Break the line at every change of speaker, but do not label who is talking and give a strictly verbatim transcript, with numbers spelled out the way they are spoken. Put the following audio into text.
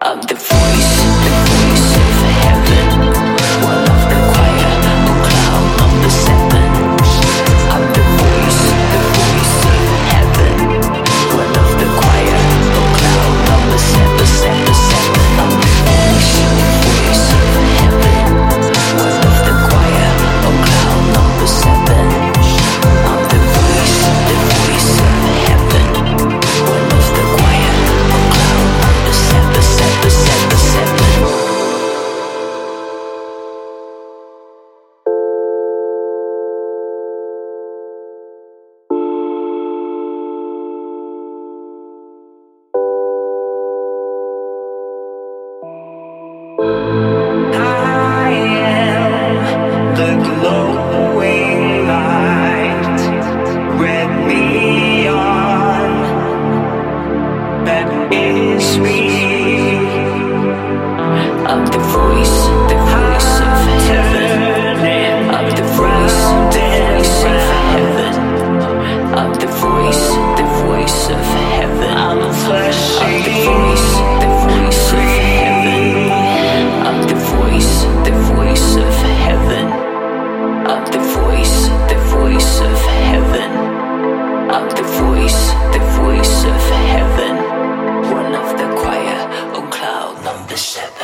I'm the voice, the voice of heaven. One of the choir on cloud number seven. I'm the voice, the voice of heaven. One of the choir on cloud number seven, seven, seven. I'm the voice, the voice of heaven. One of the choir on cloud number seven. I'm the voice, the voice of heaven. One of the choir on cloud number seven, seven, seven, seven. I am the glowing light. Red neon, that is me. I'm the voice, the voice of heaven. I'm the voice, the voice of heaven. I'm the voice, the voice of heaven. I'm the voice, the voice of heaven. I'm the voice, the voice of heaven. I'm the voice, the voice of heaven. I'm the voice, the voice of heaven. One of the choir on cloud number seven.